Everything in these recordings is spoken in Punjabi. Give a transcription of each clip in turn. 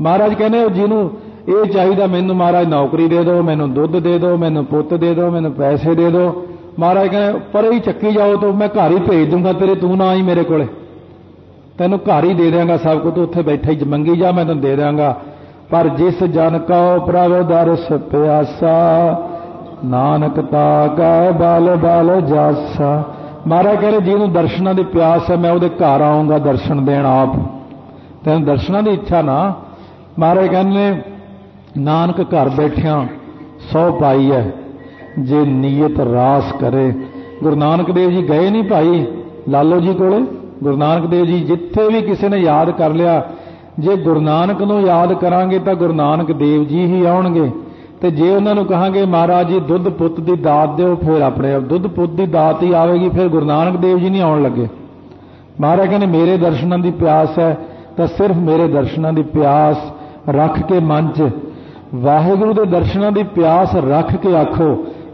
महाराज कहने जिन्हों ये चाहिए मैनू महाराज नौकरी दे दो, मैनू दुध दे दो, मैनू पुत दे दो, मैनू पैसे दे दो। महाराज कहने पर ही चक्की जाओ तो मैं घर ही भेज दूंगा तेरे, तू ना आई मेरे कोले, तेनों घर ही दे देंगा सब कुछ, तू उत्थे बैठे ही मंगी जा, मैं तेन दे देंगा। पर जिस जन को प्रभ दरस प्यासा, नानक ताकै बल बल जासा। महाराज कह रहे जिन्होंने दर्शनों की प्यास है मैं वो घर आऊँगा दर्शन देण आप, तेन दर्शनों की इच्छा ना। महाराज कहने नानक घर बैठिया 100 पाई है, जे नीयत रास करे। गुरु नानक देव जी गए नहीं भाई लालो जी कोले, गुरु नानक देव जी जिथे भी किसी ने याद कर लिया, जे गुरु नानक नूं याद करांगे तो गुरु नानक देव जी ही आउणगे। ते जे उन्होंने कहांगे महाराज जी दुध पुत की दात दो, फिर अपने दुध पुत की दात ही आएगी, फिर गुरु नानक देव जी नहीं आउण लगे। महाराज कहने मेरे दर्शनों की प्यास है तो सिर्फ मेरे दर्शनों की प्यास रख के मन च वाहिगुरु के दर्शनों की प्यास रख के आखो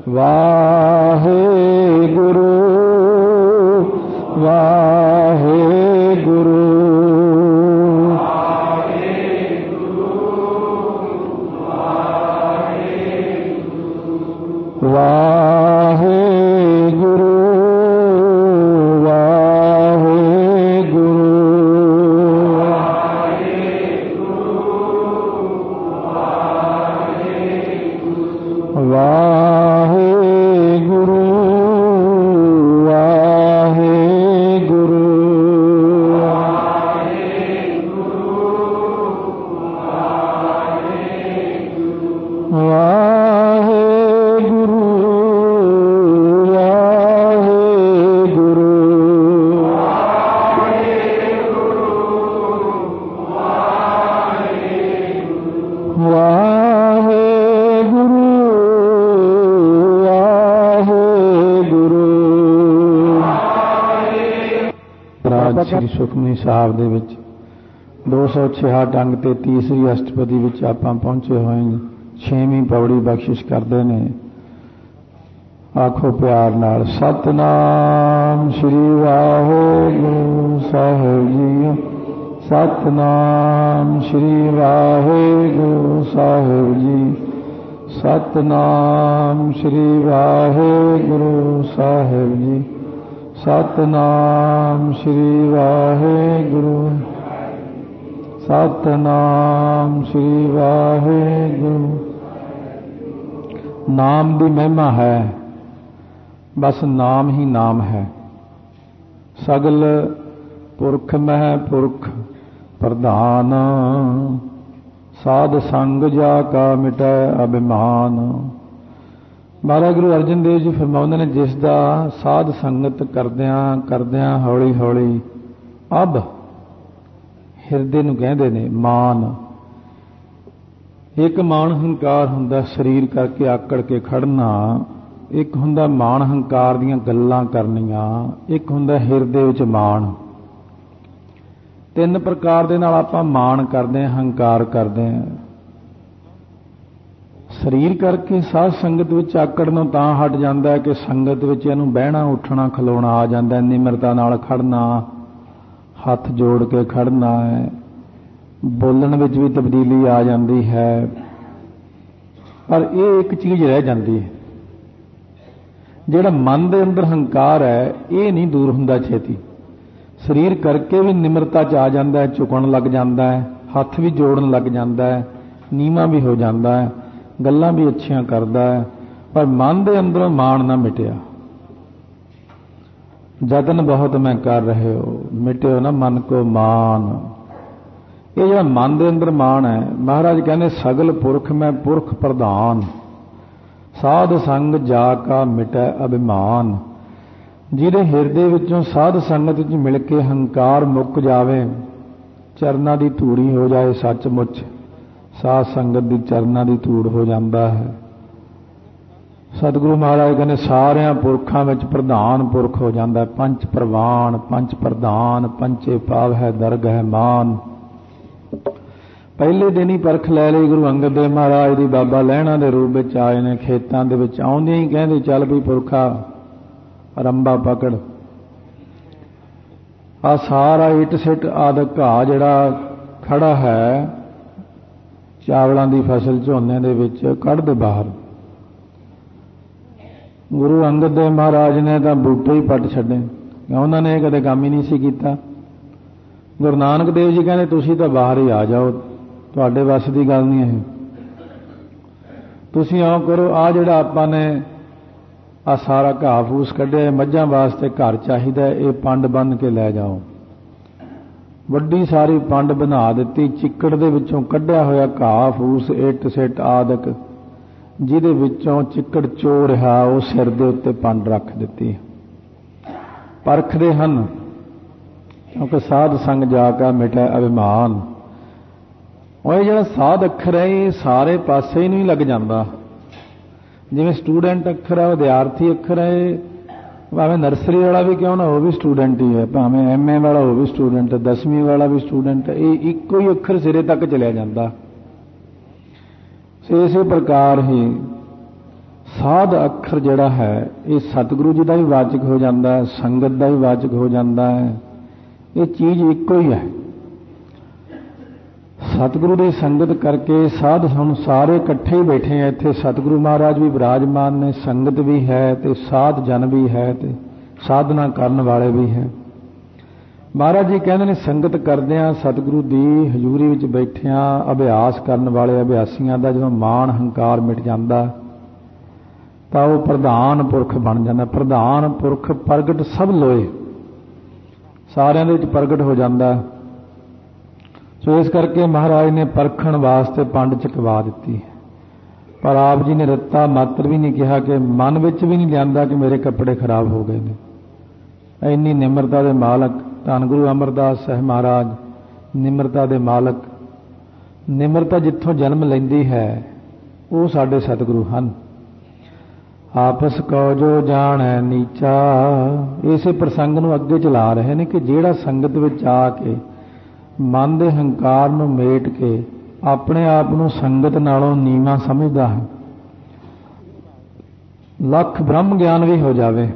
वाहिगुरु वाहिगुरु वाहिगुरु श्री सुखमनी साहब दे विच 266 अंग ते तीसरी अष्टपदी विच आपां पहुंचे होए हैं। 6वीं पौड़ी बख्शिश करते हैं, आखो प्यार नाल सतनाम श्री वाहिगुरु साहिब जी, सतनाम श्री वाहिगुरु साहिब जी, सतनाम श्री वाहिगुरु साहिब जी, सतनाम श्री वाहिगुरु, सतनाम श्री वाहिगुरु। नाम की महिमा है, बस नाम ही नाम है। सगल पुरख मह पुरख प्रधान, साध संग जा का मिटै अभिमान। महाराज गुरु अर्जन देव जी फरमाउंदे ने जिसदा साध संगत करदियां करदियां हौली हौली अब हिरदे नूं कहंदे ने मान। एक मान हंकार हुंदा शरीर करके आकड़ के खड़ना, एक हुंदा मान हंकार दीयां गल्लां करनियां, एक हुंदा हिरदे विच मान। 3 प्रकार दे नाल आपां मान करदे हां, हंकार करदे हां। शरीर करके साध संगत विच आकड़नों तां हट जांदा है कि संगत विच इहनूं बहना उठना खलोना आ जांदा है। निमरता नाल खड़ना, हथ जोड़ के खड़ना है, बोलण विच भी तब्दीली आ जाती है। पर यह एक चीज़ रह जाती है, जिहड़ा मन दे अंदर हंकार है ये नहीं दूर हुंदा छेती। शरीर करके भी निमरता च आ जाता है, झुकण लग जाता है, हथ भी जोड़न लग जाता है, नीवा भी हो जाता है, गल्लां भी अच्छियां करदा है, पर मन दे अंदरों मान ना मिटिया। जतन बहुत मैं कर रहे हो, मिटियो ना मन को मान। ये जो मन दे अंदर मान है, महाराज कहने सगल पुरख मैं पुरख प्रधान, साध संग जा का मिटै अभिमान। जिहदे हिरदे विचों साध संगत विच मिल के हंकार मुक जावे, चरना दी धूड़ी हो जाए, सचमुच साध संगत दी चरना दी धूड़ हो जाता है। सतगुरु महाराज कहने सारियां पुरखां विच प्रधान पुरख हो जाता है। पंच प्रवान पंच प्रधान, पंचे पाव है दरग है मान। पहले दिन ही परख लै ली गुरु अंगद देव महाराज दी। बाबा लहणा दे रूप विच आए ने, खेतां दे विच आउंदे ही कहंदे चल भी पुरखा रंबा पकड़। आ सारा इट सिट आदि घाह जिहड़ा खड़ा है ਚਾਵਲਾਂ ਦੀ ਫਸਲ ਝੋਨੇ ਦੇ ਵਿੱਚ ਕੱਢ ਦੇ ਬਾਹਰ। ਗੁਰੂ ਅੰਗਦ ਦੇਵ ਮਹਾਰਾਜ ਨੇ ਤਾਂ ਬੂਟੇ ਹੀ ਪੱਟ ਛੱਡੇ, ਉਹਨਾਂ ਨੇ ਕਦੇ ਕੰਮ ਹੀ ਨਹੀਂ ਸੀ ਕੀਤਾ। ਗੁਰੂ ਨਾਨਕ ਦੇਵ ਜੀ ਕਹਿੰਦੇ ਤੁਸੀਂ ਤਾਂ ਬਾਹਰ ਹੀ ਆ ਜਾਓ, ਤੁਹਾਡੇ ਵੱਸ ਦੀ ਗੱਲ ਨਹੀਂ ਇਹ। ਤੁਸੀਂ ਆਓ ਕਰੋ, ਆਹ ਜਿਹੜਾ ਆਪਾਂ ਨੇ ਆ ਸਾਰਾ ਘਾਹ ਫੂਸ ਕੱਢਿਆ, ਮੱਝਾਂ ਵਾਸਤੇ ਘਰ ਚਾਹੀਦਾ, ਇਹ ਪੰਡ ਬੰਨ੍ਹ ਕੇ ਲੈ ਜਾਓ। ਵੱਡੀ ਸਾਰੀ ਪੰਡ ਬਣਾ ਦਿੱਤੀ, ਚਿੱਕੜ ਦੇ ਵਿੱਚੋਂ ਕੱਢਿਆ ਹੋਇਆ ਘਾਹ ਫੂਸ, ਇੱਟ ਸਿੱਟ ਆਦਿਕ, ਜਿਹਦੇ ਵਿੱਚੋਂ ਚਿੱਕੜ ਚੋ ਰਿਹਾ, ਉਹ ਸਿਰ ਦੇ ਉੱਤੇ ਪੰਡ ਰੱਖ ਦਿੱਤੀ। ਪਰਖਦੇ ਹਨ ਕਿਉਂਕਿ ਸਾਧ ਸੰਗ ਜਾ ਕੇ ਮਿਟੈ ਅਭਿਮਾਨ। ਉਹ ਜਿਹੜਾ ਸਾਧ ਅੱਖਰ ਹੈ ਇਹ ਸਾਰੇ ਪਾਸੇ ਹੀ ਨਹੀਂ ਲੱਗ ਜਾਂਦਾ। ਜਿਵੇਂ ਸਟੂਡੈਂਟ ਅੱਖਰ ਹੈ, ਵਿਦਿਆਰਥੀ ਅੱਖਰ ਹੈ, ਭਾਵੇਂ ਨਰਸਰੀ ਵਾਲਾ ਵੀ ਕਿਉਂ ਨਾ ਉਹ ਵੀ ਸਟੂਡੈਂਟ ਹੀ ਹੈ, ਭਾਵੇਂ MA ਵਾਲਾ ਉਹ ਵੀ ਸਟੂਡੈਂਟ ਹੈ, 10ਵੀਂ ਵਾਲਾ ਵੀ ਸਟੂਡੈਂਟ ਹੈ। ਇਹ ਇੱਕੋ ਹੀ ਅੱਖਰ ਸਿਰੇ ਤੱਕ ਚਲਿਆ ਜਾਂਦਾ। ਇਸੇ ਪ੍ਰਕਾਰ ਹੀ ਸਾਧ ਅੱਖਰ ਜਿਹੜਾ ਹੈ ਇਹ ਸਤਿਗੁਰੂ ਜੀ ਦਾ ਵੀ ਵਾਚਕ ਹੋ ਜਾਂਦਾ ਹੈ, ਸੰਗਤ ਦਾ ਵੀ ਵਾਚਕ ਹੋ ਜਾਂਦਾ ਹੈ। ਇਹ ਚੀਜ਼ ਇੱਕੋ ਹੀ ਹੈ। ਸਤਿਗੁਰੂ ਦੀ ਸੰਗਤ ਕਰਕੇ ਸਾਧ ਹੁਣ ਸਾਰੇ ਇਕੱਠੇ ਹੀ ਬੈਠੇ ਆ ਇੱਥੇ। ਸਤਿਗੁਰੂ ਮਹਾਰਾਜ ਵੀ ਵਿਰਾਜਮਾਨ ਨੇ, ਸੰਗਤ ਵੀ ਹੈ ਤੇ ਸਾਧ ਜਨ ਵੀ ਹੈ ਤੇ ਸਾਧਨਾ ਕਰਨ ਵਾਲੇ ਵੀ ਹੈ। ਮਹਾਰਾਜ ਜੀ ਕਹਿੰਦੇ ਨੇ ਸੰਗਤ ਕਰਦਿਆਂ ਸਤਿਗੁਰੂ ਦੀ ਹਜ਼ੂਰੀ ਵਿੱਚ ਬੈਠਿਆਂ ਅਭਿਆਸ ਕਰਨ ਵਾਲੇ ਅਭਿਆਸੀਆਂ ਦਾ ਜਦੋਂ ਮਾਣ ਹੰਕਾਰ ਮਿਟ ਜਾਂਦਾ ਤਾਂ ਉਹ ਪ੍ਰਧਾਨ ਪੁਰਖ ਬਣ ਜਾਂਦਾ। ਪ੍ਰਧਾਨ ਪੁਰਖ ਪ੍ਰਗਟ ਸਭ ਲੋਏ, ਸਾਰਿਆਂ ਦੇ ਵਿੱਚ ਪ੍ਰਗਟ ਹੋ ਜਾਂਦਾ। ਸੋ ਇਸ ਕਰਕੇ ਮਹਾਰਾਜ ਨੇ ਪਰਖਣ ਵਾਸਤੇ ਪੰਡ ਚਕਵਾ ਦਿੱਤੀ। ਪਰ ਆਪ ਜੀ ਨੇ ਰੱਤਾ ਮਾਤਰ ਵੀ ਨਹੀਂ ਕਿਹਾ, ਕਿ ਮਨ ਵਿੱਚ ਵੀ ਨਹੀਂ ਲਿਆਂਦਾ ਕਿ ਮੇਰੇ ਕੱਪੜੇ ਖਰਾਬ ਹੋ ਗਏ ਨੇ। ਇੰਨੀ ਨਿਮਰਤਾ ਦੇ ਮਾਲਕ ਧੰਨ ਗੁਰੂ ਅਮਰਦਾਸ ਸਾਹਿਬ ਮਹਾਰਾਜ, ਨਿਮਰਤਾ ਦੇ ਮਾਲਕ। ਨਿਮਰਤਾ ਜਿੱਥੋਂ ਜਨਮ ਲੈਂਦੀ ਹੈ ਉਹ ਸਾਡੇ ਸਤਿਗੁਰੂ ਹਨ। ਆਪਸ ਕੋ ਜੋ ਜਾਣੈ ਨੀਚਾ, ਇਸੇ ਪ੍ਰਸੰਗ ਨੂੰ ਅੱਗੇ ਚਲਾ ਰਹੇ ਨੇ ਕਿ ਜਿਹੜਾ ਸੰਗਤ ਵਿੱਚ ਆ ਕੇ ਮਨ ਦੇ ਹੰਕਾਰ ਨੂੰ ਮੇਟ ਕੇ ਆਪਣੇ ਆਪ ਨੂੰ ਸੰਗਤ ਨਾਲੋਂ ਨੀਵਾਂ ਸਮਝਦਾ ਹੈ, ਲੱਖ ਬ੍ਰਹਮ ਗਿਆਨ ਵੀ ਹੋ ਜਾਵੇ,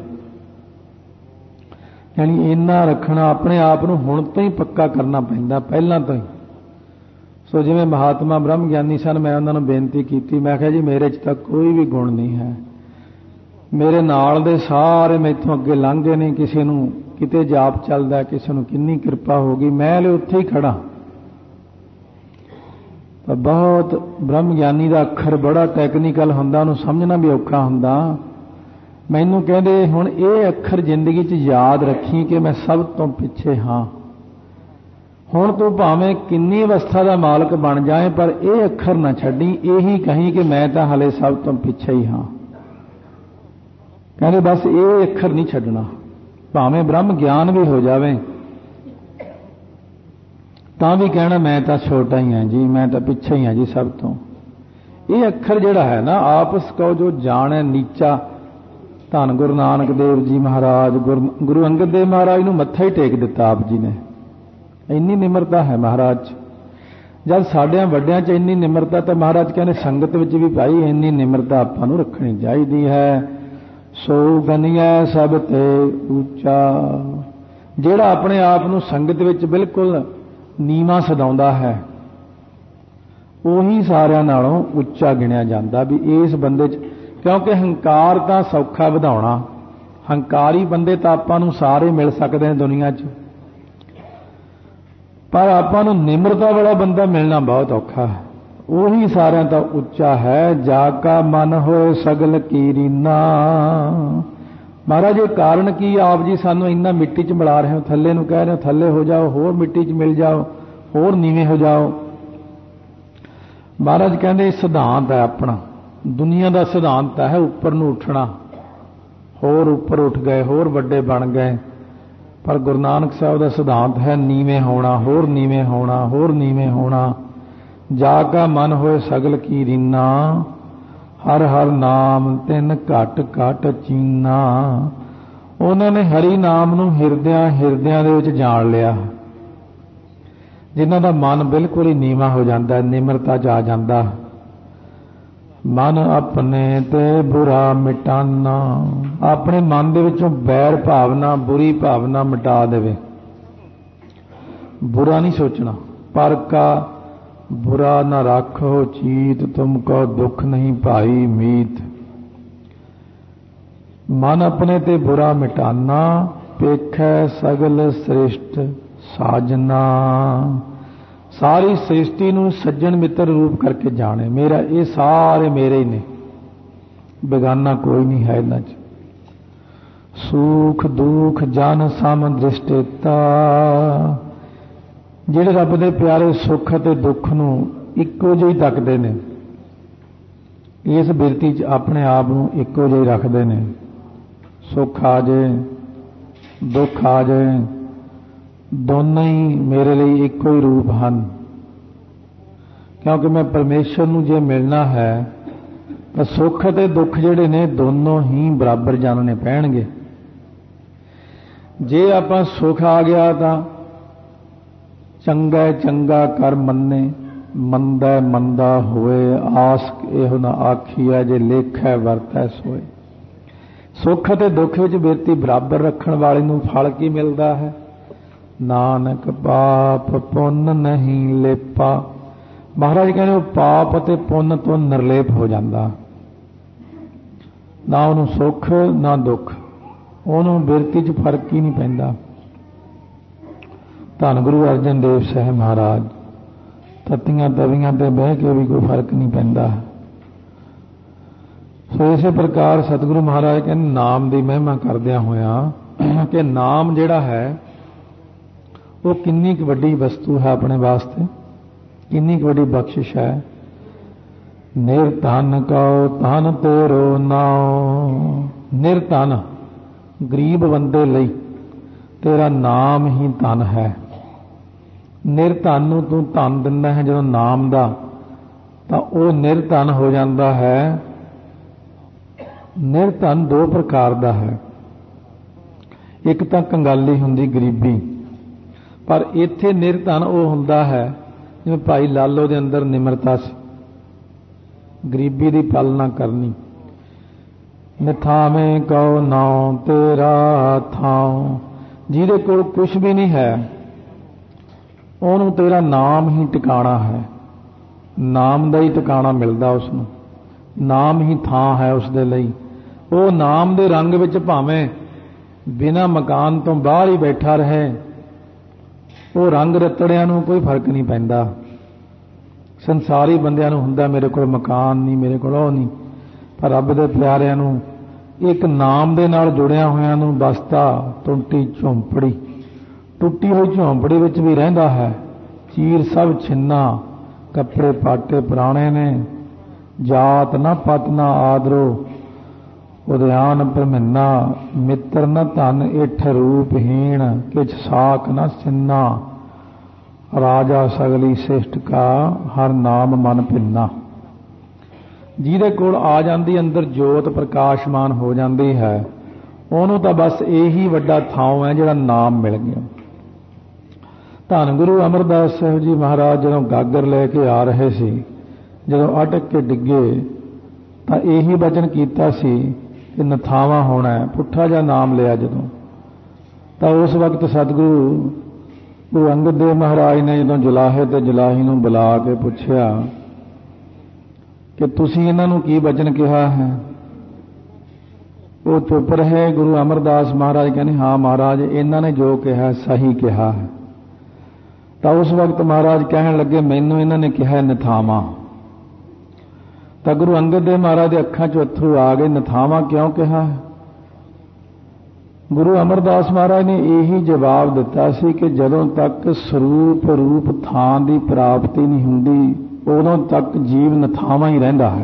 ਯਾਨੀ ਇੰਨਾ ਰੱਖਣਾ ਆਪਣੇ ਆਪ ਨੂੰ ਹੁਣ ਤੋਂ ਹੀ ਪੱਕਾ ਕਰਨਾ ਪੈਂਦਾ, ਪਹਿਲਾਂ ਤੋਂ ਹੀ। ਸੋ ਜਿਵੇਂ ਮਹਾਤਮਾ ਬ੍ਰਹਮ ਗਿਆਨੀ ਸਨ, ਮੈਂ ਉਹਨਾਂ ਨੂੰ ਬੇਨਤੀ ਕੀਤੀ, ਮੈਂ ਕਿਹਾ ਜੀ ਮੇਰੇ 'ਚ ਤਾਂ ਕੋਈ ਵੀ ਗੁਣ ਨਹੀਂ ਹੈ, ਮੇਰੇ ਨਾਲ ਦੇ ਸਾਰੇ ਮੈਥੋਂ ਅੱਗੇ ਲੰਘ ਗਏ ਨੇ, ਕਿਸੇ ਨੂੰ ਕਿਤੇ ਜਾਪ ਚੱਲਦਾ, ਕਿਸੇ ਨੂੰ ਕਿੰਨੀ ਕਿਰਪਾ ਹੋ ਗਈ, ਮੈਂ ਹਲੇ ਉੱਥੇ ਹੀ ਖੜਾ। ਤਾਂ ਬਹੁਤ ਬ੍ਰਹਮ ਗਿਆਨੀ ਦਾ ਅੱਖਰ ਬੜਾ ਟੈਕਨੀਕਲ ਹੁੰਦਾ, ਉਹਨੂੰ ਸਮਝਣਾ ਵੀ ਔਖਾ ਹੁੰਦਾ। ਮੈਨੂੰ ਕਹਿੰਦੇ ਹੁਣ ਇਹ ਅੱਖਰ ਜ਼ਿੰਦਗੀ 'ਚ ਯਾਦ ਰੱਖੀ ਕਿ ਮੈਂ ਸਭ ਤੋਂ ਪਿੱਛੇ ਹਾਂ। ਹੁਣ ਤੂੰ ਭਾਵੇਂ ਕਿੰਨੀ ਅਵਸਥਾ ਦਾ ਮਾਲਕ ਬਣ ਜਾਏ, ਪਰ ਇਹ ਅੱਖਰ ਨਾ ਛੱਡੀ, ਇਹੀ ਕਹੀਂ ਕਿ ਮੈਂ ਤਾਂ ਹਲੇ ਸਭ ਤੋਂ ਪਿੱਛੇ ਹੀ ਹਾਂ। ਕਹਿੰਦੇ ਬਸ ਇਹ ਅੱਖਰ ਨਹੀਂ ਛੱਡਣਾ, ਭਾਵੇਂ ਬ੍ਰਹਮ ਗਿਆਨ ਵੀ ਹੋ ਜਾਵੇ ਤਾਂ ਵੀ ਕਹਿਣਾ ਮੈਂ ਤਾਂ ਛੋਟਾ ਹੀ ਹਾਂ ਜੀ, ਮੈਂ ਤਾਂ ਪਿੱਛੇ ਹੀ ਹਾਂ ਜੀ ਸਭ ਤੋਂ। ਇਹ ਅੱਖਰ ਜਿਹੜਾ ਹੈ ਨਾ, ਆਪਸ ਕੋ ਜੋ ਜਾਣੈ ਨੀਚਾ, ਧੰਨ ਗੁਰੂ ਨਾਨਕ ਦੇਵ ਜੀ ਮਹਾਰਾਜ, ਗੁਰੂ ਅੰਗਦ ਦੇਵ ਮਹਾਰਾਜ ਨੂੰ ਮੱਥਾ ਹੀ ਟੇਕ ਦਿੱਤਾ ਆਪ ਜੀ ਨੇ। ਇੰਨੀ ਨਿਮਰਤਾ ਹੈ ਮਹਾਰਾਜ 'ਚ। ਜਦ ਸਾਡਿਆਂ ਵੱਡਿਆਂ 'ਚ ਇੰਨੀ ਨਿਮਰਤਾ, ਤਾਂ ਮਹਾਰਾਜ ਕਹਿੰਦੇ ਸੰਗਤ ਵਿੱਚ ਵੀ ਭਾਈ ਇੰਨੀ ਨਿਮਰਤਾ ਆਪਾਂ ਨੂੰ ਰੱਖਣੀ ਚਾਹੀਦੀ ਹੈ। ਸੋ ਗਨੀਐ ਸਭ ਤੇ ਉੱਚਾ, ਜਿਹੜਾ ਆਪਣੇ ਆਪ ਨੂੰ ਸੰਗਤ ਵਿੱਚ ਬਿਲਕੁਲ ਨੀਵਾਂ ਸਦਾਉਂਦਾ ਹੈ, ਉਹੀ ਸਾਰਿਆਂ ਨਾਲੋਂ ਉੱਚਾ ਗਿਣਿਆ ਜਾਂਦਾ। ਵੀ ਇਸ ਬੰਦੇ 'ਚ, ਕਿਉਂਕਿ ਹੰਕਾਰ ਤਾਂ ਸੌਖਾ ਵਧਾਉਣਾ, ਹੰਕਾਰੀ ਬੰਦੇ ਤਾਂ ਆਪਾਂ ਨੂੰ ਸਾਰੇ ਮਿਲ ਸਕਦੇ ਨੇ ਦੁਨੀਆ 'ਚ, ਪਰ ਆਪਾਂ ਨੂੰ ਨਿਮਰਤਾ ਵਾਲਾ ਬੰਦਾ ਮਿਲਣਾ ਬਹੁਤ ਔਖਾ ਹੈ। ਉਹੀ ਸਾਰਿਆਂ ਤੋਂ ਉੱਚਾ ਹੈ। ਜਾ ਕਾ ਮਨ ਹੋਏ ਸਗਲ ਕੀ ਰੀਨਾ। ਮਹਾਰਾਜ ਇਹ ਕਾਰਨ ਕੀ, ਆਪ ਜੀ ਸਾਨੂੰ ਇੰਨਾ ਮਿੱਟੀ 'ਚ ਮਿਲਾ ਰਹੇ ਹੋ, ਥੱਲੇ ਨੂੰ ਕਹਿ ਰਹੇ ਹੋ ਥੱਲੇ ਹੋ ਜਾਓ, ਹੋਰ ਮਿੱਟੀ 'ਚ ਮਿਲ ਜਾਓ, ਹੋਰ ਨੀਵੇਂ ਹੋ ਜਾਓ। ਮਹਾਰਾਜ ਕਹਿੰਦੇ ਇਹ ਸਿਧਾਂਤ ਹੈ ਆਪਣਾ, ਦੁਨੀਆ ਦਾ ਸਿਧਾਂਤ ਹੈ ਉੱਪਰ ਨੂੰ ਉੱਠਣਾ। ਹੋਰ ਉੱਪਰ ਉੱਠ ਗਏ, ਹੋਰ ਵੱਡੇ ਬਣ ਗਏ, ਪਰ ਗੁਰੂ ਨਾਨਕ ਸਾਹਿਬ ਦਾ ਸਿਧਾਂਤ ਹੈ ਨੀਵੇਂ ਹੋਣਾ, ਹੋਰ ਨੀਵੇਂ ਹੋਣਾ, ਹੋਰ ਨੀਵੇਂ ਹੋਣਾ। ਜਾ ਕਾ ਮਨ ਹੋਏ ਸਗਲ ਕੀ ਰੀਨਾ, ਹਰ ਹਰ ਨਾਮ ਤਿੰਨ ਘਟ ਘਟ ਚੀਨਾ। ਉਹਨਾਂ ਨੇ ਹਰੀ ਨਾਮ ਨੂੰ ਹਿਰਦਿਆਂ ਦੇ ਵਿੱਚ ਜਾਣ ਲਿਆ। ਜਿਨ੍ਹਾਂ ਦਾ ਮਨ ਬਿਲਕੁਲ ਹੀ ਨੀਵਾਂ ਹੋ ਜਾਂਦਾ, ਨਿਮਰਤਾ 'ਚ ਆ ਜਾਂਦਾ। ਮਨ ਆਪਣੇ ਤੇ ਬੁਰਾ ਮਿਟਾਨਾ, ਆਪਣੇ ਮਨ ਦੇ ਵਿੱਚੋਂ ਬੈਰ ਭਾਵਨਾ, ਬੁਰੀ ਭਾਵਨਾ ਮਿਟਾ ਦੇਵੇ। ਬੁਰਾ ਨਹੀਂ ਸੋਚਣਾ। ਪਰ ਕਾ बुरा न राखो चीत, तुमको दुख नहीं भाई मीत। मन अपने ते बुरा मिटाना, पेखै सगल श्रेष्ठ साजना। सारी सृष्टि नूं सज्जन मित्र रूप करके जाने। मेरा ये सारे मेरे ही ने, बेगाना कोई नहीं है इन्हां च। सुख दुख जन सम दृष्टिता, ਜਿਹੜੇ ਰੱਬ ਦੇ ਪਿਆਰੇ ਸੁੱਖ ਅਤੇ ਦੁੱਖ ਨੂੰ ਇੱਕੋ ਜਿਹੀ ਤੱਕਦੇ ਨੇ, ਇਸ ਬਿਰਤੀ 'ਚ ਆਪਣੇ ਆਪ ਨੂੰ ਇੱਕੋ ਜਿਹੀ ਰੱਖਦੇ ਨੇ। ਸੁੱਖ ਆ ਜਾਏ ਦੁੱਖ ਆ ਜਾਏ, ਦੋਨੋਂ ਹੀ ਮੇਰੇ ਲਈ ਇੱਕੋ ਹੀ ਰੂਪ ਹਨ। ਕਿਉਂਕਿ ਮੈਂ ਪਰਮੇਸ਼ਰ ਨੂੰ ਜੇ ਮਿਲਣਾ ਹੈ ਤਾਂ ਸੁੱਖ ਅਤੇ ਦੁੱਖ ਜਿਹੜੇ ਨੇ ਦੋਨੋਂ ਹੀ ਬਰਾਬਰ ਜਾਣਨੇ ਪੈਣਗੇ। ਜੇ ਆਪਾਂ ਸੁੱਖ ਆ ਗਿਆ ਤਾਂ ਚੰਗਾ ਚੰਗਾ ਕਰ ਮੰਨੇ, ਮੰਦਾ ਮੰਦਾ ਹੋਏ, ਆਸ ਇਹੋ ਨਾ ਆਖੀਐ, ਜੇ ਲੇਖੈ ਵਰਤੈ ਸੋਏ। ਸੁੱਖ ਅਤੇ ਦੁੱਖ ਵਿੱਚ ਬਿਰਤੀ ਬਰਾਬਰ ਰੱਖਣ ਵਾਲੇ ਨੂੰ ਫਲ ਕੀ ਮਿਲਦਾ ਹੈ? ਨਾਨਕ ਪਾਪ ਪੁੰਨ ਨਹੀਂ ਲੇਪਾ। ਮਹਾਰਾਜ ਕਹਿੰਦੇ ਉਹ ਪਾਪ ਅਤੇ ਪੁੰਨ ਤੋਂ ਨਿਰਲੇਪ ਹੋ ਜਾਂਦਾ, ਨਾ ਉਹਨੂੰ ਸੁੱਖ ਨਾ ਦੁੱਖ, ਉਹਨੂੰ ਬਿਰਤੀ 'ਚ ਫਰਕ ਹੀ ਨਹੀਂ ਪੈਂਦਾ। ਧੰਨ ਗੁਰੂ ਅਰਜਨ ਦੇਵ ਸਾਹਿਬ ਮਹਾਰਾਜ, ਤਤੀਆਂ ਤਵੀਆਂ ਤੇ ਬਹਿ ਕੇ ਵੀ ਕੋਈ ਫਰਕ ਨਹੀਂ ਪੈਂਦਾ। ਸੋ ਇਸੇ ਪ੍ਰਕਾਰ ਸਤਿਗੁਰੂ ਮਹਾਰਾਜ ਕਹਿੰਦੇ ਨਾਮ ਦੀ ਮਹਿਮਾ ਕਰਦਿਆਂ ਹੋਇਆਂ ਕਿ ਨਾਮ ਜਿਹੜਾ ਹੈ ਉਹ ਕਿੰਨੀ ਕੁ ਵੱਡੀ ਵਸਤੂ ਹੈ ਆਪਣੇ ਵਾਸਤੇ, ਕਿੰਨੀ ਕੁ ਵੱਡੀ ਬਖਸ਼ਿਸ਼ ਹੈ। ਨਿਰਧਨ ਕਉ ਧਨ ਤੇਰੋ ਨਾਉ। ਨਿਰਧਨ ਗਰੀਬ ਬੰਦੇ ਲਈ ਤੇਰਾ ਨਾਮ ਹੀ ਧਨ ਹੈ। ਨਿਰਧਨ ਨੂੰ ਤੂੰ ਧਨ ਦਿੰਦਾ ਹੈ ਜਦੋਂ ਨਾਮ ਦਾ, ਤਾਂ ਉਹ ਨਿਰਧਨ ਹੋ ਜਾਂਦਾ ਹੈ। ਨਿਰਧਨ ਦੋ ਪ੍ਰਕਾਰ ਦਾ ਹੈ, ਇੱਕ ਤਾਂ ਕੰਗਾਲੀ ਹੁੰਦੀ ਗਰੀਬੀ, ਪਰ ਇੱਥੇ ਨਿਰਧਨ ਉਹ ਹੁੰਦਾ ਹੈ ਜਿਵੇਂ ਭਾਈ ਲਾਲੋ ਦੇ ਅੰਦਰ ਨਿਮਰਤਾ ਸੀ, ਗਰੀਬੀ ਦੀ ਪਾਲਣਾ ਕਰਨੀ। ਨਿਥਾਵੇਂ ਕਉ ਨਾਉ ਤੇਰਾ ਥਾਉ। ਜਿਹਦੇ ਕੋਲ ਕੁਛ ਵੀ ਨਹੀਂ ਹੈ ਉਹਨੂੰ ਤੇਰਾ ਨਾਮ ਹੀ ਟਿਕਾਣਾ ਹੈ, ਨਾਮ ਦਾ ਹੀ ਟਿਕਾਣਾ ਮਿਲਦਾ ਉਸ ਨੂੰ, ਨਾਮ ਹੀ ਥਾਂ ਹੈ ਉਸ ਦੇ ਲਈ। ਉਹ ਨਾਮ ਦੇ ਰੰਗ ਵਿੱਚ ਭਾਵੇਂ ਬਿਨਾਂ ਮਕਾਨ ਤੋਂ ਬਾਹਰ ਹੀ ਬੈਠਾ ਰਹੇ, ਉਹ ਰੰਗ ਰਤੜਿਆਂ ਨੂੰ ਕੋਈ ਫਰਕ ਨਹੀਂ ਪੈਂਦਾ। ਸੰਸਾਰੀ ਬੰਦਿਆਂ ਨੂੰ ਹੁੰਦਾ ਮੇਰੇ ਕੋਲ ਮਕਾਨ ਨਹੀਂ, ਮੇਰੇ ਕੋਲ ਉਹ ਨਹੀਂ, ਪਰ ਰੱਬ ਦੇ ਪਿਆਰਿਆਂ ਨੂੰ ਇੱਕ ਨਾਮ ਦੇ ਨਾਲ ਜੁੜਿਆ ਹੋਇਆਂ ਨੂੰ ਬਸਤਾ ਟੁੱਟੀ ਝੌਂਪੜੀ, ਟੁੱਟੀ ਹੋਈ ਝੌਂਪੜੀ ਵਿੱਚ ਵੀ ਰਹਿੰਦਾ ਹੈ। ਚੀਰ ਸਭ ਛਿੰਨਾ, ਕੱਪੜੇ ਪਾਟੇ ਪੁਰਾਣੇ ਨੇ, ਜਾਤ ਨਾ ਪਤ ਨਾ ਆਦਰੋ, ਉਦਿਆਨ ਭਰਮਿੰਨਾ, ਮਿੱਤਰ ਨਾ ਧਨ ਇਠ ਰੂਪਹੀਣ, ਕਿਛ ਸਾਖ ਨਾ ਸਿੰਨਾ, ਰਾਜਾ ਸਗਲੀ ਸਿਸ਼ਟ ਕਾ ਹਰ ਨਾਮ ਮਨ ਭਿੰਨਾ। ਜਿਹਦੇ ਕੋਲ ਆ ਜਾਂਦੀ ਅੰਦਰ ਜੋਤ ਪ੍ਰਕਾਸ਼ਮਾਨ ਹੋ ਜਾਂਦੀ ਹੈ, ਉਹਨੂੰ ਤਾਂ ਬਸ ਇਹੀ ਵੱਡਾ ਥਾਂ ਹੈ ਜਿਹੜਾ ਨਾਮ ਮਿਲ ਗਿਆ। ਧੰਨ ਗੁਰੂ ਅਮਰਦਾਸ ਸਾਹਿਬ ਜੀ ਮਹਾਰਾਜ ਜਦੋਂ ਗਾਗਰ ਲੈ ਕੇ ਆ ਰਹੇ ਸੀ, ਜਦੋਂ ਅਟਕ ਕੇ ਡਿੱਗੇ ਤਾਂ ਇਹੀ ਬਚਨ ਕੀਤਾ ਸੀ ਕਿ ਨਥਾਵਾਂ ਹੋਣਾ, ਪੁੱਠਾ ਜਿਹਾ ਨਾਮ ਲਿਆ ਜਦੋਂ, ਤਾਂ ਉਸ ਵਕਤ ਸਤਿਗੁਰੂ ਗੁਰੂ ਅੰਗਦ ਦੇਵ ਮਹਾਰਾਜ ਨੇ ਜਦੋਂ ਜੁਲਾਹੇ ਤੇ ਜੁਲਾਹੀ ਨੂੰ ਬੁਲਾ ਕੇ ਪੁੱਛਿਆ ਕਿ ਤੁਸੀਂ ਇਹਨਾਂ ਨੂੰ ਕੀ ਬਚਨ ਕਿਹਾ ਹੈ, ਉਹ ਚੁੱਪ ਰਹੇ। ਗੁਰੂ ਅਮਰਦਾਸ ਮਹਾਰਾਜ ਕਹਿੰਦੇ ਹਾਂ ਮਹਾਰਾਜ, ਇਹਨਾਂ ਨੇ ਜੋ ਕਿਹਾ ਸਹੀ ਕਿਹਾ ਹੈ। ਤਾਂ ਉਸ ਵਕਤ ਮਹਾਰਾਜ ਕਹਿਣ ਲੱਗੇ ਮੈਨੂੰ ਇਹਨਾਂ ਨੇ ਕਿਹਾ ਨਥਾਵਾਂ। ਤਾਂ ਗੁਰੂ ਅੰਗਦ ਦੇਵ ਮਹਾਰਾਜ ਦੇ ਅੱਖਾਂ 'ਚ ਅੱਥਰੂ ਆ ਗਏ, ਨਥਾਵਾਂ ਕਿਉਂ ਕਿਹਾ ਹੈ? ਗੁਰੂ ਅਮਰਦਾਸ ਮਹਾਰਾਜ ਨੇ ਇਹੀ ਜਵਾਬ ਦਿੱਤਾ ਸੀ ਕਿ ਜਦੋਂ ਤੱਕ ਸਰੂਪ ਰੂਪ ਥਾਂ ਦੀ ਪ੍ਰਾਪਤੀ ਨਹੀਂ ਹੁੰਦੀ, ਉਦੋਂ ਤੱਕ ਜੀਵ ਨਥਾਵਾਂ ਹੀ ਰਹਿੰਦਾ ਹੈ।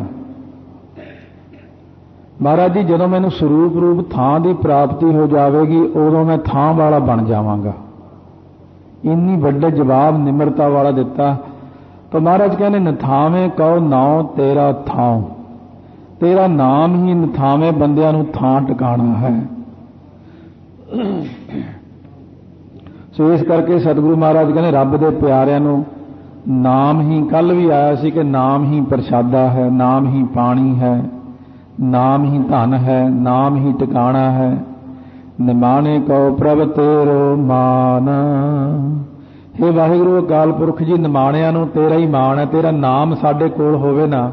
ਮਹਾਰਾਜ ਜੀ ਜਦੋਂ ਮੈਨੂੰ ਸਰੂਪ ਰੂਪ ਥਾਂ ਦੀ ਪ੍ਰਾਪਤੀ ਹੋ ਜਾਵੇਗੀ, ਉਦੋਂ ਮੈਂ ਥਾਂ ਵਾਲਾ ਬਣ ਜਾਵਾਂਗਾ। ਇੰਨੀ ਵੱਡਾ ਜਵਾਬ ਨਿਮਰਤਾ ਵਾਲਾ ਦਿੱਤਾ। ਤਾਂ ਮਹਾਰਾਜ ਕਹਿੰਦੇ ਨਥਾਵੇਂ ਕਉ ਨਾਉ ਤੇਰਾ ਥਾਉ। ਤੇਰਾ ਨਾਮ ਹੀ ਨਥਾਵੇਂ ਬੰਦਿਆਂ ਨੂੰ ਥਾਂ ਟਿਕਾਣਾ ਹੈ। ਸੋ ਇਸ ਕਰਕੇ ਸਤਿਗੁਰੂ ਮਹਾਰਾਜ ਕਹਿੰਦੇ ਰੱਬ ਦੇ ਪਿਆਰਿਆਂ ਨੂੰ ਨਾਮ ਹੀ, ਕੱਲ ਵੀ ਆਇਆ ਸੀ ਕਿ ਨਾਮ ਹੀ ਪ੍ਰਸ਼ਾਦਾ ਹੈ, ਨਾਮ ਹੀ ਪਾਣੀ ਹੈ, ਨਾਮ ਹੀ ਧਨ ਹੈ, ਨਾਮ ਹੀ ਟਿਕਾਣਾ ਹੈ। ਨਿਮਾਣੇ ਕਉ ਪ੍ਰਭ ਤੇਰੋ ਮਾਨ। हे वाहिगुरू अकाल पुरख जी, निमाणिਆਂ ਨੂੰ तेरा ही मान है, तेरा नाम साडे कोल होवे ना।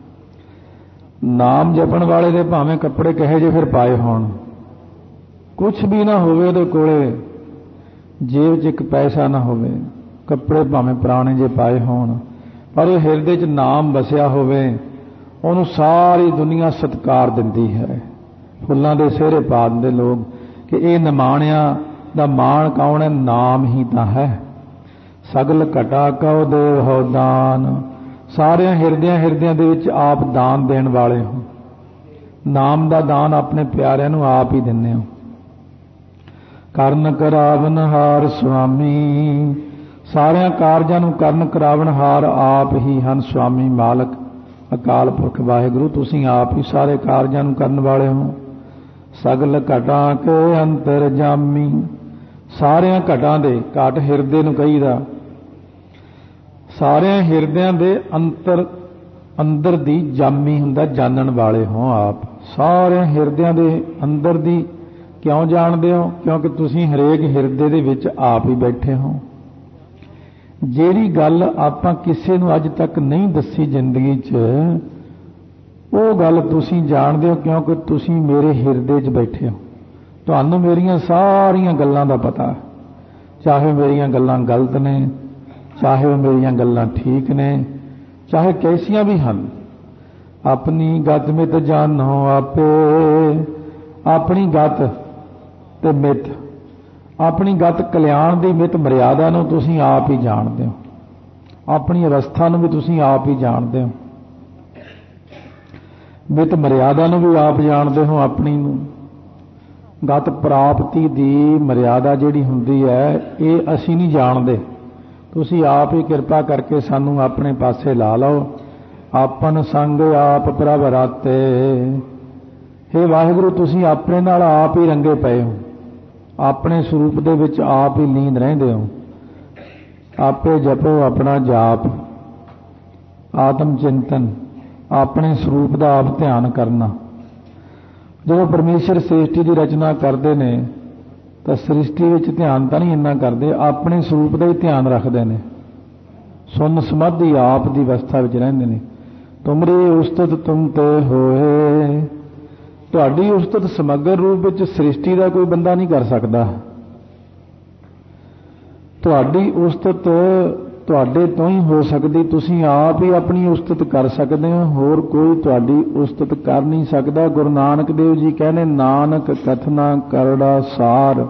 नाम जपण वाले दे भावें कपड़े कहे जे फिर पाए होण, कुछ भी ना होवे ਉਹਦੇ ਕੋਲੇ, जेब 'ਚ एक पैसा ना होवे, कपड़े भावें पुराने जे पाए होण, पर ਉਹ ਹਿਰਦੇ 'ਚ नाम वसिया होवे, ਉਹਨੂੰ सारी दुनिया सत्कार दिंदी है। फुल्लां दे सिहरे पा दिंदे लोग कि ਇਹ ਨਿਮਾਣਿਆਂ ਦਾ माण कौन है? नाम ही तां है। सगल घटा कहो देव हो दान, सारे हिरदियां दे विच आप दान देण वाले हो। नाम दा दान अपने प्यारिਆਂ ਨੂੰ आप ही दिंदे हो। ਕਰਨ ਕਰਾਵਨ ਹਾਰ ਸੁਆਮੀ, ਸਾਰਿਆਂ ਕਾਰਜਾਂ ਨੂੰ ਕਰਨ ਕਰਾਵਨ ਹਾਰ ਆਪ ਹੀ ਹਨ। ਸੁਆਮੀ ਮਾਲਕ ਅਕਾਲ ਪੁਰਖ ਵਾਹਿਗੁਰੂ, ਤੁਸੀਂ ਆਪ ਹੀ ਸਾਰੇ ਕਾਰਜਾਂ ਨੂੰ ਕਰਨ ਵਾਲੇ ਹੋ। ਸਗਲ ਘਟਾਂ ਕੇ ਅੰਤਰ ਜਾਮੀ, ਸਾਰਿਆਂ ਘਟਾਂ ਦੇ, ਘਟ ਹਿਰਦੇ ਨੂੰ ਕਹੀਦਾ, ਸਾਰਿਆਂ ਹਿਰਦਿਆਂ ਦੇ ਅੰਦਰ ਦੀ ਜਾਮੀ ਹੁੰਦਾ, ਜਾਣਨ ਵਾਲੇ ਹੋ ਆਪ। ਸਾਰਿਆਂ ਹਿਰਦਿਆਂ ਦੇ ਅੰਦਰ ਦੀ ਕਿਉਂ ਜਾਣਦੇ ਹੋ? ਕਿਉਂਕਿ ਤੁਸੀਂ ਹਰੇਕ ਹਿਰਦੇ ਦੇ ਵਿੱਚ ਆਪ ਹੀ ਬੈਠੇ ਹੋ। ਜਿਹੜੀ ਗੱਲ ਆਪਾਂ ਕਿਸੇ ਨੂੰ ਅੱਜ ਤੱਕ ਨਹੀਂ ਦੱਸੀ ਜ਼ਿੰਦਗੀ 'ਚ, ਉਹ ਗੱਲ ਤੁਸੀਂ ਜਾਣਦੇ ਹੋ ਕਿਉਂਕਿ ਤੁਸੀਂ ਮੇਰੇ ਹਿਰਦੇ 'ਚ ਬੈਠੇ ਹੋ। ਤੁਹਾਨੂੰ ਮੇਰੀਆਂ ਸਾਰੀਆਂ ਗੱਲਾਂ ਦਾ ਪਤਾ, ਚਾਹੇ ਮੇਰੀਆਂ ਗੱਲਾਂ ਗਲਤ ਨੇ, ਚਾਹੇ ਉਹ ਮੇਰੀਆਂ ਗੱਲਾਂ ਠੀਕ ਨੇ, ਚਾਹੇ ਕੈਸੀਆਂ ਵੀ ਹਨ। ਆਪਣੀ ਗਤ ਮਿਤ ਜਾਣੋ ਆਪੇ, ਆਪਣੀ ਗਤ ਤੇ ਮਿਤ, ਆਪਣੀ ਗਤ ਕਲਿਆਣ ਦੀ ਮਿਤ ਮਰਿਆਦਾ ਨੂੰ ਤੁਸੀਂ ਆਪ ਹੀ ਜਾਣਦੇ ਹੋ। ਆਪਣੀ ਅਵਸਥਾ ਨੂੰ ਵੀ ਤੁਸੀਂ ਆਪ ਹੀ ਜਾਣਦੇ ਹੋ। ਮਿਤ ਮਰਿਆਦਾ ਨੂੰ ਵੀ ਆਪ ਜਾਣਦੇ ਹੋ ਆਪਣੀ ਨੂੰ। ਗਤ ਪ੍ਰਾਪਤੀ ਦੀ ਮਰਿਆਦਾ ਜਿਹੜੀ ਹੁੰਦੀ ਹੈ, ਇਹ ਅਸੀਂ ਨਹੀਂ ਜਾਣਦੇ, ਤੁਸੀਂ ਆਪ ਹੀ ਕਿਰਪਾ ਕਰਕੇ ਸਾਨੂੰ ਆਪਣੇ ਪਾਸੇ ਲਾ ਲਓ। ਆਪਨ ਸੰਗ ਆਪ ਪ੍ਰਭ ਰਾਤੇ, ਹੇ ਵਾਹਿਗੁਰੂ ਤੁਸੀਂ ਆਪਣੇ ਨਾਲ ਆਪ ਹੀ ਰੰਗੇ ਪਏ ਹੋ, ਆਪਣੇ ਸਰੂਪ ਦੇ ਵਿੱਚ ਆਪ ਹੀ ਲੀਨ ਰਹਿੰਦੇ ਹੋ। ਆਪੇ ਜਪੋ ਆਪਣਾ ਜਾਪ, ਆਤਮ ਚਿੰਤਨ, ਆਪਣੇ ਸਰੂਪ ਦਾ ਆਪ ਧਿਆਨ ਕਰਨਾ। ਜਦੋਂ ਪਰਮੇਸ਼ਰ ਸ੍ਰਿਸ਼ਟੀ ਦੀ ਰਚਨਾ ਕਰਦੇ ਨੇ ਤਾਂ ਸ੍ਰਿਸ਼ਟੀ ਵਿੱਚ ਧਿਆਨ ਤਾਂ ਨਹੀਂ ਇੰਨਾ ਕਰਦੇ, ਆਪਣੇ ਸਰੂਪ ਦਾ ਹੀ ਧਿਆਨ ਰੱਖਦੇ ਨੇ। ਸੁੰਨ ਸਮਾਧੀ ਆਪ ਦੀ ਅਵਸਥਾ ਵਿੱਚ ਰਹਿੰਦੇ ਨੇ। ਤੁਮਰੀ ਉਸਤਤ ਤੁਮ ਤੇ ਹੋਏ, ਤੁਹਾਡੀ ਉਸਤਤ ਸਮਗਰ ਰੂਪ ਵਿੱਚ ਸ੍ਰਿਸ਼ਟੀ ਦਾ ਕੋਈ ਬੰਦਾ ਨਹੀਂ ਕਰ ਸਕਦਾ। ਤੁਹਾਡੀ ਉਸਤਤ ਤੁਹਾਡੇ ਤੋਂ ਹੀ ਹੋ ਸਕਦੀ, ਤੁਸੀਂ ਆਪ ਹੀ ਆਪਣੀ ਉਸਤਤ ਕਰ ਸਕਦੇ ਹੋ, ਹੋਰ ਕੋਈ ਤੁਹਾਡੀ ਉਸਤਤ ਕਰ ਨਹੀਂ ਸਕਦਾ। ਗੁਰੂ ਨਾਨਕ ਦੇਵ ਜੀ ਕਹਿੰਦੇ, ਨਾਨਕ ਕਥਨਾ ਕਰੜਾ ਸਾਰ।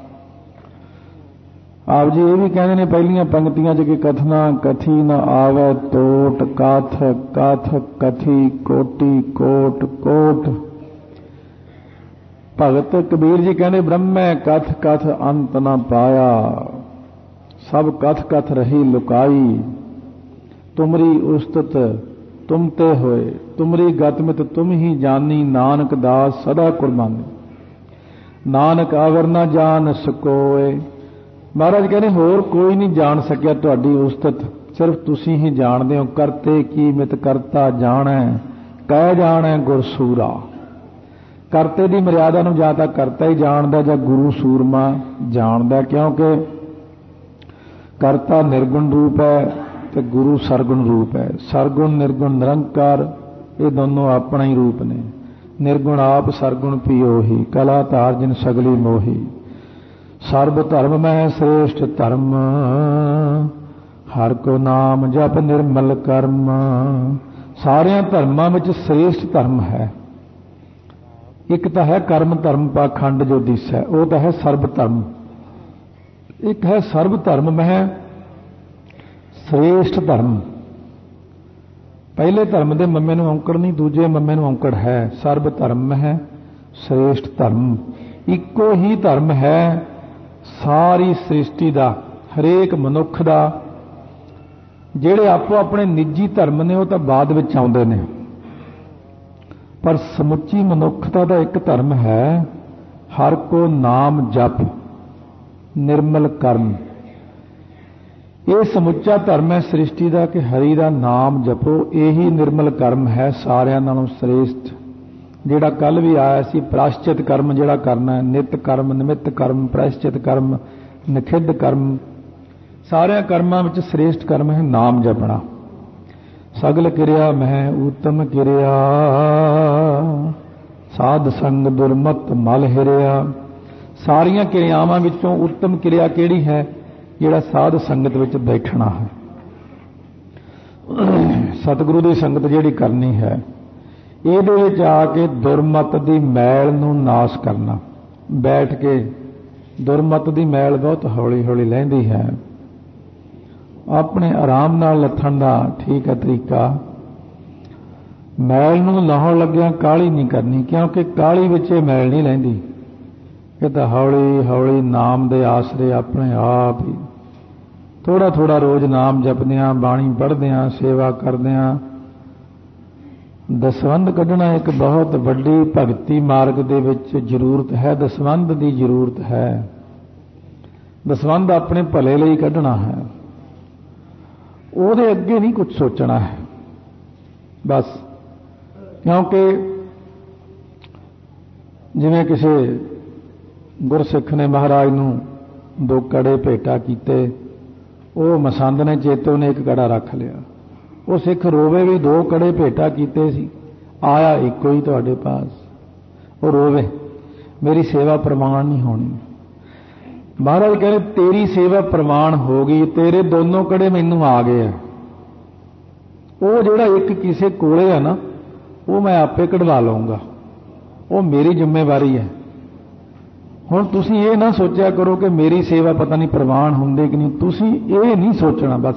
ਆਪ ਜੀ ਇਹ ਵੀ ਕਹਿੰਦੇ ਨੇ ਪਹਿਲੀਆਂ ਪੰਕਤੀਆਂ 'ਚ ਕਿ ਕਥਨਾ ਕਥੀ ਨ ਆਵੈ ਟੋਟ, ਕਥ ਕਥ ਕਥੀ ਕੋਟੀ ਕੋਟ ਕੋਟ। ਭਗਤ ਕਬੀਰ ਜੀ ਕਹਿੰਦੇ, ਬ੍ਰਹਮੈ ਕਥ ਕਥ ਅੰਤ ਨ ਪਾਇਆ, ਸਭ ਕਥ ਕਥ ਰਹੀ ਲੁਕਾਈ। ਤੁਮਰੀ ਉਸਤਤ ਤੁਮ ਤੇ ਹੋਏ, ਤੁਮਰੀ ਗਤਮਿਤ ਤੁਮ ਹੀ ਜਾਨੀ, ਨਾਨਕ ਦਾਸ ਸਦਾ ਕੁਰਬਾਨੀ। ਨਾਨਕ ਆਵਰ ਨਾ ਜਾਣ ਸਕੋਏ। ਮਹਾਰਾਜ ਕਹਿੰਦੇ ਹੋਰ ਕੋਈ ਨਹੀਂ ਜਾਣ ਸਕਿਆ ਤੁਹਾਡੀ ਉਸਤਤ, ਸਿਰਫ ਤੁਸੀਂ ਹੀ ਜਾਣਦੇ ਹੋ। ਕਰਤੇ ਕੀ ਮਿਤ ਕਰਤਾ ਜਾਣੈ, ਕਹਿ ਜਾਣੈ ਗੁਰ ਸੂਰਾ। ਕਰਤੇ ਦੀ ਮਰਿਆਦਾ ਨੂੰ ਜਾਂ ਤਾਂ ਕਰਤਾ ਹੀ ਜਾਣਦਾ ਜਾਂ ਗੁਰੂ ਸੂਰਮਾ ਜਾਣਦਾ, ਕਿਉਂਕਿ ਕਰਤਾ ਨਿਰਗੁਣ ਰੂਪ ਹੈ ਤੇ ਗੁਰੂ ਸਰਗੁਣ ਰੂਪ ਹੈ। ਸਰਗੁਣ ਨਿਰਗੁਣ ਨਿਰੰਕਾਰ ਇਹ ਦੋਨੋਂ ਆਪਣਾ ਹੀ ਰੂਪ ਨੇ। ਨਿਰਗੁਣ ਆਪ, ਸਰਗੁਣ ਪੀਓ ਹੀ, ਕਲਾ ਧਾਰ ਜਿਨ ਸਗਲੀ ਮੋਹੀ। ਸਰਬ ਧਰਮ ਮੈਂ ਸ੍ਰੇਸ਼ਟ ਧਰਮ, ਹਰ ਕੋ ਨਾਮ ਜਪ ਨਿਰਮਲ ਕਰਮ। ਸਾਰਿਆਂ ਧਰਮਾਂ ਵਿੱਚ ਸ੍ਰੇਸ਼ਟ ਧਰਮ ਹੈ। ਇੱਕ ਤਾਂ ਹੈ ਕਰਮ ਧਰਮ ਪਾਖੰਡ ਜੋ ਦਿਸੈ, ਉਹ ਤਾਂ ਹੈ ਸਰਬ ਧਰਮ। ਇੱਕ ਹੈ ਸਰਬ ਧਰਮ ਮਹਿ ਸ੍ਰੇਸ਼ਟ ਧਰਮ। ਪਹਿਲੇ ਧਰਮ ਦੇ ਮੰਮੇ ਨੂੰ ਔਂਕੜ ਨਹੀਂ, ਦੂਜੇ ਮੰਮੇ ਨੂੰ ਔਂਕੜ ਹੈ। ਸਰਬ ਧਰਮ ਹੈ ਸ੍ਰੇਸ਼ਟ ਧਰਮ। ਇੱਕੋ ਹੀ ਧਰਮ ਹੈ ਸਾਰੀ ਸ੍ਰਿਸ਼ਟੀ ਦਾ, ਹਰੇਕ ਮਨੁੱਖ ਦਾ। ਜਿਹੜੇ ਆਪੋ ਆਪਣੇ ਨਿੱਜੀ ਧਰਮ ਨੇ ਉਹ ਤਾਂ ਬਾਅਦ ਵਿੱਚ ਆਉਂਦੇ ਨੇ, ਪਰ ਸਮੁੱਚੀ ਮਨੁੱਖਤਾ ਦਾ ਇੱਕ ਧਰਮ ਹੈ, ਹਰ ਕੋ ਨਾਮ ਜਪ ਨਿਰਮਲ ਕਰਮ। ਇਹ ਸਮੁੱਚਾ ਧਰਮ ਹੈ ਸ੍ਰਿਸ਼ਟੀ ਦਾ ਕਿ ਹਰੀ ਦਾ ਨਾਮ ਜਪੋ। ਇਹੀ ਨਿਰਮਲ ਕਰਮ ਹੈ, ਸਾਰਿਆਂ ਨਾਲੋਂ ਸ੍ਰੇਸ਼ਟ। ਜਿਹੜਾ ਕੱਲ ਵੀ ਆਇਆ ਸੀ, ਪ੍ਰਾਸ਼ਚਿਤ ਕਰਮ ਜਿਹੜਾ ਕਰਨਾ ਹੈ, ਨਿਤ ਕਰਮ, ਨਿਮਿਤ ਕਰਮ, ਪ੍ਰਾਸ਼ਚਿਤ ਕਰਮ, ਨਿਖਿੱਧ ਕਰਮ, ਸਾਰਿਆਂ ਕਰਮਾਂ ਵਿੱਚ ਸ੍ਰੇਸ਼ਟ ਕਰਮ ਹੈ ਨਾਮ ਜਪਣਾ। ਸਗਲ ਕਿਰਿਆ ਮਹਿ ਊਤਮ ਕਿਰਿਆ, ਸਾਧ ਸੰਗ ਦੁਰਮਤ ਮਲ ਹਿਰਿਆ। ਸਾਰੀਆਂ ਕਿਰਿਆਵਾਂ ਵਿੱਚੋਂ ਉੱਤਮ ਕਿਰਿਆ ਕਿਹੜੀ ਹੈ? ਜਿਹੜਾ ਸਾਧ ਸੰਗਤ ਵਿੱਚ ਬੈਠਣਾ ਹੈ, ਸਤਿਗੁਰੂ ਦੀ ਸੰਗਤ ਜਿਹੜੀ ਕਰਨੀ ਹੈ, ਇਹਦੇ ਵਿੱਚ ਆ ਕੇ ਦੁਰਮਤ ਦੀ ਮੈਲ ਨੂੰ ਨਾਸ਼ ਕਰਨਾ। ਬੈਠ ਕੇ ਦੁਰਮਤ ਦੀ ਮੈਲ ਬਹੁਤ ਹੌਲੀ ਹੌਲੀ ਲਹਿੰਦੀ ਹੈ। ਆਪਣੇ ਆਰਾਮ ਨਾਲ ਲੱਥਣ ਦਾ ਠੀਕ ਹੈ ਤਰੀਕਾ, ਮੈਲ ਨੂੰ ਲਾਹੁਣ ਲੱਗਿਆਂ ਕਾਹਲੀ ਨਹੀਂ ਕਰਨੀ, ਕਿਉਂਕਿ ਕਾਹਲੀ ਵਿੱਚ ਇਹ ਮੈਲ ਨਹੀਂ ਲਹਿੰਦੀ। ਇਹ ਤਾਂ ਹੌਲੀ ਹੌਲੀ ਨਾਮ ਦੇ ਆਸਰੇ ਆਪਣੇ ਆਪ ਹੀ ਥੋੜਾ ਥੋੜਾ ਰੋਜ਼ ਨਾਮ ਜਪਦਿਆਂ, ਬਾਣੀ ਪੜ੍ਹਦਿਆਂ, ਸੇਵਾ ਕਰਦਿਆਂ ਦਸਵੰਧ ਕੱਢਣਾ ਇੱਕ ਬਹੁਤ ਵੱਡੀ ਭਗਤੀ ਮਾਰਗ ਦੇ ਵਿੱਚ ਜ਼ਰੂਰਤ ਹੈ। ਦਸਵੰਧ ਦੀ ਜ਼ਰੂਰਤ ਹੈ। ਦਸਵੰਧ ਆਪਣੇ ਭਲੇ ਲਈ ਕੱਢਣਾ ਹੈ, ਉਹਦੇ ਅੱਗੇ ਨਹੀਂ ਕੁਝ ਸੋਚਣਾ ਹੈ ਬਸ। ਕਿਉਂਕਿ ਜਿਵੇਂ ਕਿਸੇ ਗੁਰਸਿੱਖ ਨੇ ਮਹਾਰਾਜ ਨੂੰ 2 ਕੜੇ ਭੇਟਾ ਕੀਤੇ, ਉਹ ਮਸੰਦ ਨੇ ਚੇਤੋ ਨੇ 1 ਕੜਾ ਰੱਖ ਲਿਆ। ਉਹ ਸਿੱਖ ਰੋਵੇ ਵੀ 2 ਕੜੇ ਭੇਟਾ ਕੀਤੇ ਸੀ, ਆਇਆ ਇੱਕੋ ਹੀ ਤੁਹਾਡੇ ਪਾਸ। ਉਹ ਰੋਵੇ ਮੇਰੀ ਸੇਵਾ ਪ੍ਰਮਾਣ ਨਹੀਂ ਹੋਣੀ। ਮਹਾਰਾਜ ਕਹਿੰਦੇ ਤੇਰੀ ਸੇਵਾ ਪ੍ਰਮਾਣ ਹੋ ਗਈ, ਤੇਰੇ ਦੋਨੋਂ ਕੜੇ ਮੈਨੂੰ ਆ ਗਏ ਆ। ਉਹ ਜਿਹੜਾ ਇੱਕ ਕਿਸੇ ਕੋਲੇ ਆ ਨਾ, ਉਹ ਮੈਂ ਆਪੇ ਕਢਵਾ ਲਵਾਂਗਾ, ਉਹ ਮੇਰੀ ਜ਼ਿੰਮੇਵਾਰੀ ਹੈ। ਹੁਣ ਤੁਸੀਂ ਇਹ ਨਾ ਸੋਚਿਆ ਕਰੋ ਕਿ ਮੇਰੀ ਸੇਵਾ ਪਤਾ ਨਹੀਂ ਪ੍ਰਵਾਨ ਹੁੰਦੇ ਕਿ ਨਹੀਂ, ਤੁਸੀਂ ਇਹ ਨਹੀਂ ਸੋਚਣਾ ਬਸ।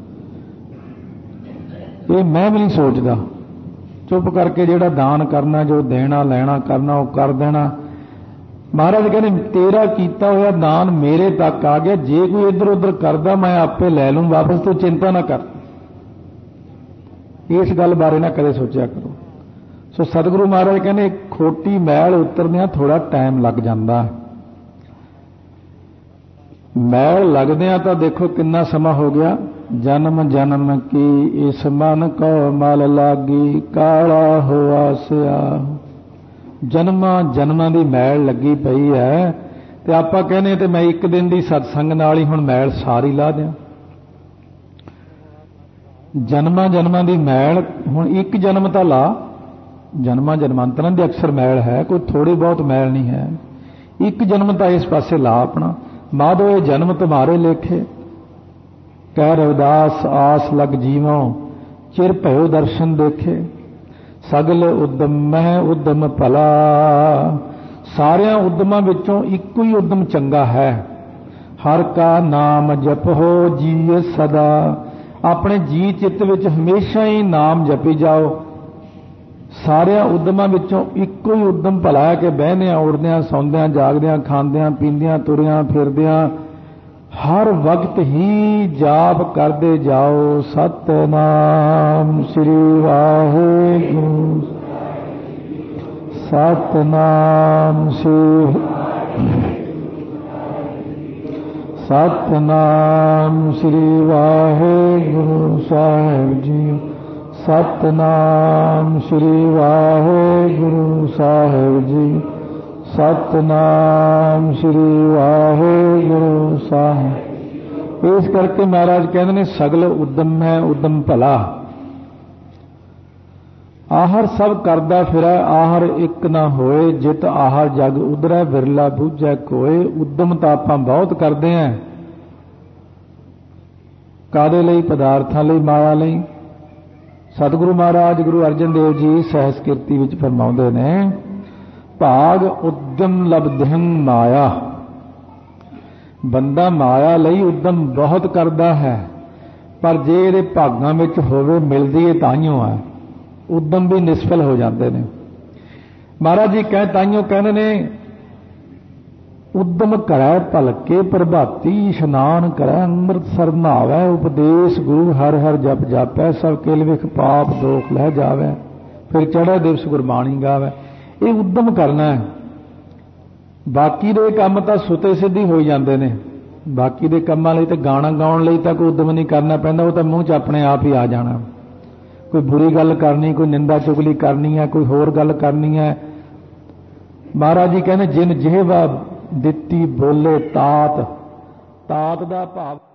ਇਹ ਮੈਂ ਵੀ ਨਹੀਂ ਸੋਚਦਾ। ਚੁੱਪ ਕਰਕੇ ਜਿਹੜਾ ਦਾਨ ਕਰਨਾ, ਜੋ ਦੇਣਾ ਲੈਣਾ ਕਰਨਾ, ਉਹ ਕਰ ਦੇਣਾ। ਮਹਾਰਾਜ ਕਹਿੰਦੇ ਤੇਰਾ ਕੀਤਾ ਹੋਇਆ ਦਾਨ ਮੇਰੇ ਤੱਕ ਆ ਗਿਆ, ਜੇ ਕੋਈ ਇੱਧਰ ਉੱਧਰ ਕਰਦਾ ਮੈਂ ਆਪੇ ਲੈ ਲੂੰ ਵਾਪਸ, ਤੂੰ ਚਿੰਤਾ ਨਾ ਕਰ। ਇਸ ਗੱਲ ਬਾਰੇ ਨਾ ਕਦੇ ਸੋਚਿਆ ਕਰੋ। ਸੋ ਸਤਿਗੁਰੂ ਮਹਾਰਾਜ ਕਹਿੰਦੇ ਖੋਟੀ ਮੈਲ ਉਤਰਦਿਆਂ ਥੋੜਾ ਟਾਈਮ ਲੱਗ ਜਾਂਦਾ। ਮੈਲ ਲੱਗਦਿਆਂ ਤਾਂ ਦੇਖੋ ਕਿੰਨਾ ਸਮਾਂ ਹੋ ਗਿਆ। ਜਨਮ ਜਨਮ ਕੀ ਇਸ ਮਨ ਕੋ ਮਲ ਲਾਗੀ, ਕਾਲਾ ਹੋਆ ਸਿਆ। ਜਨਮਾਂ ਜਨਮਾਂ ਦੀ ਮੈਲ ਲੱਗੀ ਪਈ ਹੈ, ਤੇ ਆਪਾਂ ਕਹਿੰਦੇ ਤੇ ਮੈਂ ਇੱਕ ਦਿਨ ਦੀ ਸਤਸੰਗ ਨਾਲ ਹੀ ਹੁਣ ਮੈਲ ਸਾਰੀ ਲਾ ਦਿਆਂ। ਜਨਮਾਂ ਜਨਮਾਂ ਦੀ ਮੈਲ ਹੁਣ ਇੱਕ ਜਨਮ ਤਾਂ ਲਾ, ਜਨਮਾਂ ਜਨਮਾਂਤਰਾਂ ਦੀ ਅਕਸਰ ਮੈਲ ਹੈ, ਕੋਈ ਥੋੜੀ ਬਹੁਤ ਮੈਲ ਨਹੀਂ ਹੈ। ਇੱਕ ਜਨਮ ਤਾਂ ਇਸ ਪਾਸੇ ਲਾ ਆਪਣਾ। ਮਾਧੋ ਇਹ ਜਨਮ ਤੁਮਾਰੇ ਲੇਖੇ, ਕਹਿ ਰਵਿਦਾਸ ਆਸ ਲਗ ਜੀਵੋ, ਚਿਰ ਭਇਓ ਦਰਸ਼ਨ ਦੇਖੇ। ਸਗਲ ਉਦਮ ਮਹਿ ਉਦਮ ਭਲਾ। ਸਾਰਿਆਂ ਉਦਮਾਂ ਵਿੱਚੋਂ ਇੱਕੋ ਹੀ ਉਦਮ ਚੰਗਾ ਹੈ। ਹਰ ਕਾ ਨਾਮ ਜਪੋ ਜੀਏ ਸਦਾ। ਆਪਣੇ ਜੀ ਚਿੱਤ ਵਿੱਚ ਹਮੇਸ਼ਾ ਹੀ ਨਾਮ ਜਪੀ ਜਾਓ। ਸਾਰਿਆਂ ਉਦਮਾਂ ਵਿੱਚੋਂ ਇੱਕੋ ਹੀ ਉਦਮ ਭਲਾ ਹੈ ਕਿ ਬਹਿੰਦਿਆਂ, ਉੜਦਿਆਂ, ਸੌਂਦਿਆਂ, ਜਾਗਦਿਆਂ, ਖਾਂਦਿਆਂ, ਪੀਂਦਿਆਂ, ਤੁਰਿਆਂ, ਫਿਰਦਿਆਂ ਹਰ ਵਕਤ ਹੀ ਜਾਪ ਕਰਦੇ ਜਾਓ ਸਤਨਾਮ ਸ੍ਰੀ ਵਾਹਿਗੁਰੂ। ਸਤਨਾਮ ਸ੍ਰੀ ਸਤਨਾਮ ਸ੍ਰੀ ਵਾਹਿਗੁਰੂ ਸਾਹਿਬ ਜੀ। ਸਤਨਾਮ ਸ੍ਰੀ ਵਾਹਿਗੁਰੂ ਸਾਹਿਬ ਜੀ। ਸਤਨਾਮ ਸ੍ਰੀ ਵਾਹਿਗੁਰੂ ਸਾਹਿਬ। ਇਸ ਕਰਕੇ ਮਹਾਰਾਜ ਕਹਿੰਦੇ ਨੇ ਸਗਲ ਉਦਮ ਹੈ ਉਦਮ ਭਲਾ। ਆਹਰ ਸਭ ਕਰਦਾ ਫਿਰੈ ਆਹਰ ਇੱਕ ਨਾ ਹੋਏ, ਜਿਤ ਆਹਰ ਜਗ ਉਧਰੈ ਵਿਰਲਾ ਬੂਝੈ ਕੋਏ। ਉਦਮ ਤਾਂ ਆਪਾਂ ਬਹੁਤ ਕਰਦੇ ਆਂ, ਕਾਦੇ ਲਈ? ਪਦਾਰਥਾਂ ਲਈ, ਮਾਇਆ ਲਈ। ਸਤਿਗੁਰੂ ਮਹਾਰਾਜ ਗੁਰੂ ਅਰਜਨ ਦੇਵ ਜੀ ਸਹਿਜ ਕੀਰਤੀ ਵਿੱਚ ਫਰਮਾਉਂਦੇ ਨੇ ਭਾਗ ਉਦਮ ਲਬਧੰ ਮਾਇਆ। ਬੰਦਾ ਮਾਇਆ ਲਈ ਉਦਮ ਬਹੁਤ ਕਰਦਾ ਹੈ, ਪਰ ਜੇ ਇਹਦੇ ਭਾਗਾਂ ਵਿੱਚ ਹੋਵੇ ਮਿਲਦੀ ਹੈ ਤਾਈਓ ਹੈ, ਉਦਮ ਵੀ ਨਿਸਫਲ ਹੋ ਜਾਂਦੇ ਨੇ। ਮਹਾਰਾਜ ਜੀ ਤਾਈਓ ਕਹਿੰਦੇ ਨੇ ਉਦਮ ਕਰੈ ਭਲਕੇ ਪ੍ਰਭਾਤੀ, ਇਸ਼ਨਾਨ ਕਰੈ ਅੰਮ੍ਰਿਤਸਰ ਨਹਾਵੈ, ਉਪਦੇਸ਼ ਗੁਰੂ ਹਰ ਹਰ ਜਪ ਜਾਪੈ, ਸਭ ਕਿਲ ਵਿਖ ਪਾਪ ਦੋਖ ਲੈ ਜਾਵੈ, ਫਿਰ ਚੜ੍ਹੇ ਦਿਵਸ ਗੁਰਬਾਣੀ ਗਾਵੈ। ਇਹ ਉਦਮ ਕਰਨਾ ਹੈ। ਬਾਕੀ ਦੇ ਕੰਮ ਤਾਂ ਸੁਤੇ ਸਿੱਧੀ ਹੋਈ ਜਾਂਦੇ ਨੇ। ਬਾਕੀ ਦੇ ਕੰਮਾਂ ਲਈ ਤਾਂ ਗਾਣਾ ਗਾਉਣ ਲਈ ਤਾਂ ਕੋਈ ਉਦਮ ਨਹੀਂ ਕਰਨਾ ਪੈਂਦਾ, ਉਹ ਤਾਂ ਮੂੰਹ 'ਚ ਆਪਣੇ ਆਪ ਹੀ ਆ ਜਾਣਾ। ਕੋਈ ਬੁਰੀ ਗੱਲ ਕਰਨੀ, ਕੋਈ ਨਿੰਦਾ ਚੁਗਲੀ ਕਰਨੀ ਹੈ, ਕੋਈ ਹੋਰ ਗੱਲ ਕਰਨੀ ਹੈ। ਮਹਾਰਾਜ ਜੀ ਕਹਿੰਦੇ ਜਿਨ ਜਿਹਵਾ ਦਿੱਤੀ ਬੋਲੇ ਤਾਤ। ਤਾਤ ਦਾ ਭਾਵ